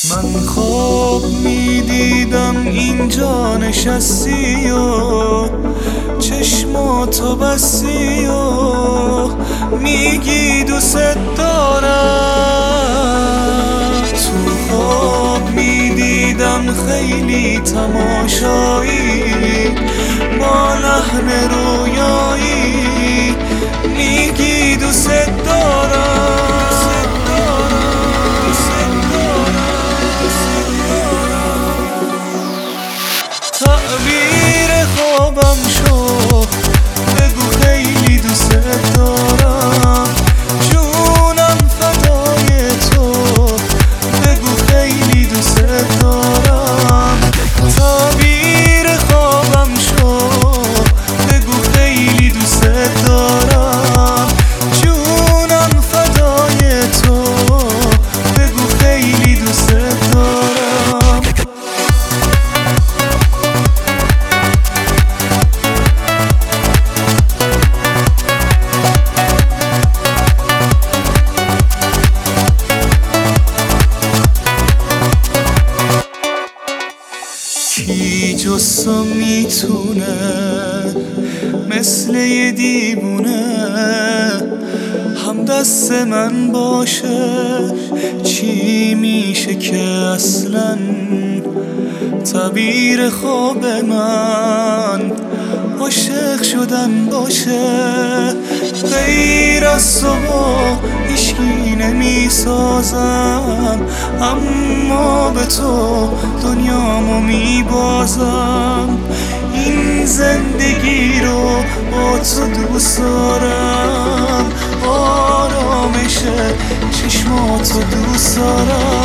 من خواب میدیدم اینجا نشستی و چشماتو بستی و میگی دوست دارم. تو خواب میدیدم خیلی تماشایی با لحن رویایی میگی دوست دارم. تعبیر خوابم شو بگو خیلی دوست دارم. جونم فدای تو بگو خیلی دوست دارم. تعبیر خوابم شو بگو خیلی دوست دارم. جونم فدای تو بگو خیلی دوست دارم. کی جسا میتونه مثل یه دیوونه هم دست من باشه؟ چی میشه که اصلا تعبیر خواب من عاشق شدن باشه؟ غیر از تو هیچکی نمیسازم، اما به تو دنیامو میبازم. این زندگی رو با تو دوست دارم، آرامش چشماتو دوست دارم.